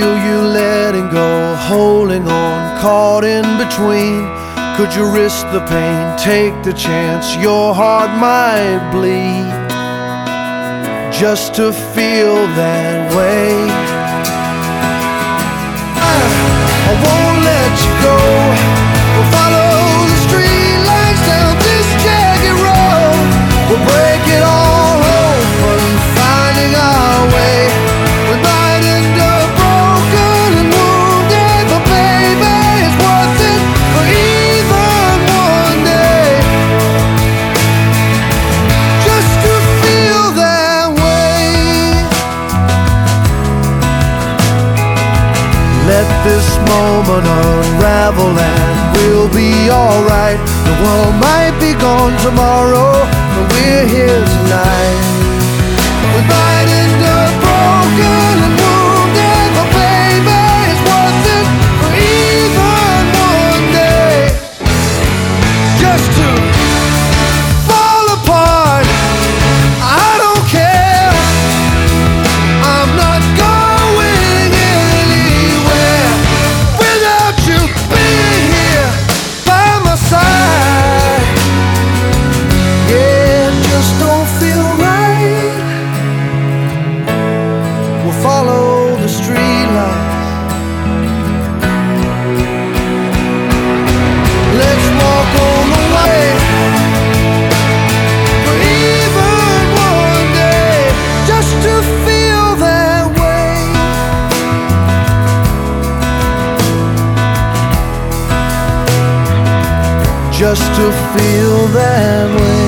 feel you letting go, holding on, caught in between. Could you risk the pain, take the chance your heart might bleed, just to feel that way? I won't let you go. We'll follow the street lights down this jagged road. We'll break it all open, finding our way. We might end up broken and wounded, but baby, it's worth it for even one day, just to feel that way. Let this moment unravel and we'll be alright. The world might be gone tomorrow, but we're here tonight. We might end up broken and wounded, but baby, it's worth it for even one day, just to fall apart. I don't care, I'm not going anywhere without you being here by my side. Yeah, it just don't feel right. We'll follow the street lights. Let's walk on the way for even one day, just to feel that way. Just to feel that way.